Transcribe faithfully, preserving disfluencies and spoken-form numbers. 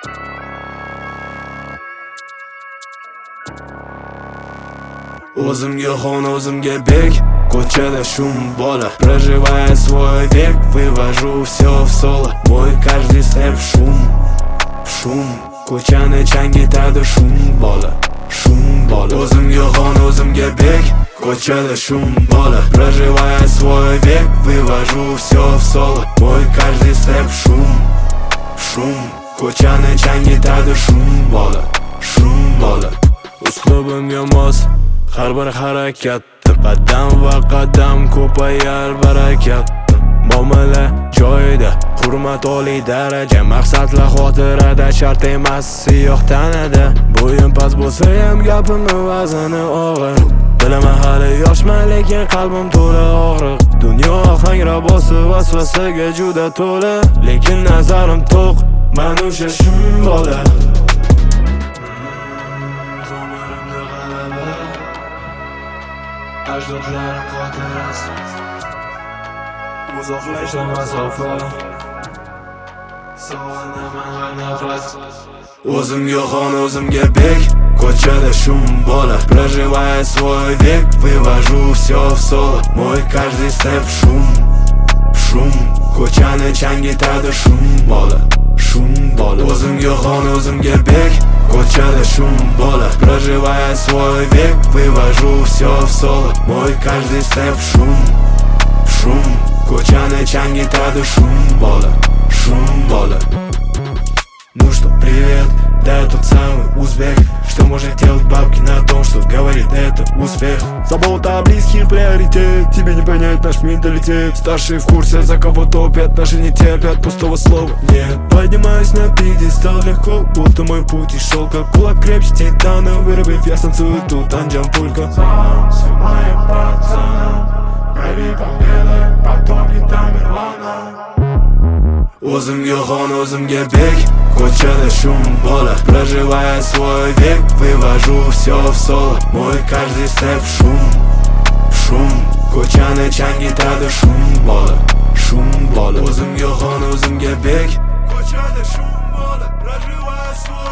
O'zimga xon, o'zimga bek, ko'chada shum bola. Проживая свой век, вывожу все в соло. Мой каждый степ шум, шум. Ko'chani changitadi shum bola, shum bola. O'zimga xon, o'zimga bek, ko'chada shum bola. Проживая свой век, вывожу все в соло. Мой каждый степ шум, шум. Ko'chani changitadi shum bola, shum bola. Uslubimga mos har bir harakat, qadam va qadam ko'payar barakat. Muomala joyida, hurmat oliy daraja, maqsadlar xotirada, shart emas siyoh tanada. Bo'yim past bo'lsa ham gapimni vazini og'ir. Bilaman hali yoshman, lekin qalbim to'la og'riq. Dunyo hangrabosi vasvasaga juda to'la, lekin nazarim to'q, men o'sha shum bola. Ajdodlarim xotirasi, uzoqlashgan masofa, sog'inaman har nafas. O'zimga xon, o'zimga bek, ko'chada shum bola. Проживая свой век, вывожу все в соло. Мой каждый степ шум, шум. Ko'chani changitadi shum bola, shum bola. O'zimga xon, o'zimga bek, ko'chada shum bola. Проживая свой век, вывожу все в соло. Мой каждый степ шум, шум. Ko'chani changitadi shum bola, shum bola. Ну что, привет, да я тот самый узбек, что может делать бабки на том, что говорит это успех. Забота о близких приоритет, тебе не понять наш менталитет. Старшие в курсе, за кого топят, наши не терпят пустого слова. Нет, поднимаюсь на пьедестал легко, будто мой путь и шел как кулак крепче титана. Вырубив, я станцую тут анджам пулька. Сам с моим пацаном, крови победа, потом не Тамерлана. O'zimga xon, o'zimga bek, ko'chada shum bola. Проживая свой век, вывожу все в соло. Мой каждый степ шум, шум. Ko'chani changitadi shum bola, shum bola. O'zimga xon, o'zimga bek, ko'chada shum bola. Проживая свой